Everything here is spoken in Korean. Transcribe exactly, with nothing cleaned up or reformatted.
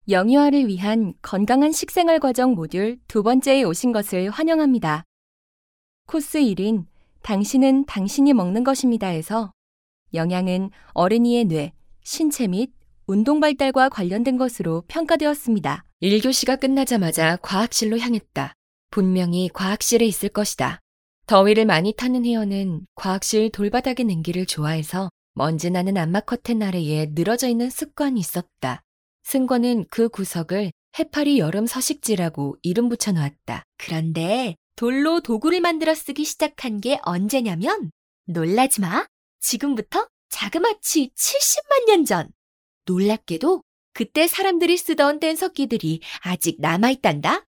영유아를 위한 건강한 식생활 과정 모듈 두 번째에 오신 것을 환영합니다. 코스 일인 당신은 당신이 먹는 것입니다에서 영양은 어린이의 뇌, 신체 및 운동 발달과 관련된 것으로 평가되었습니다. 일 교시가 끝나자마자 과학실로 향했다. 분명히 과학실에 있을 것이다. 더위를 많이 타는 혜연은 과학실 돌바닥의 냉기를 좋아해서 먼지 나는 암막 커튼 아래에 늘어져 있는 습관이 있었다. 승권은 그 구석을 해파리 여름 서식지라고 이름 붙여놓았다. 그런데 돌로 도구를 만들어 쓰기 시작한 게 언제냐면 놀라지 마. 지금부터 자그마치 칠십만 년 전. 놀랍게도 그때 사람들이 쓰던 뗀석기들이 아직 남아있단다.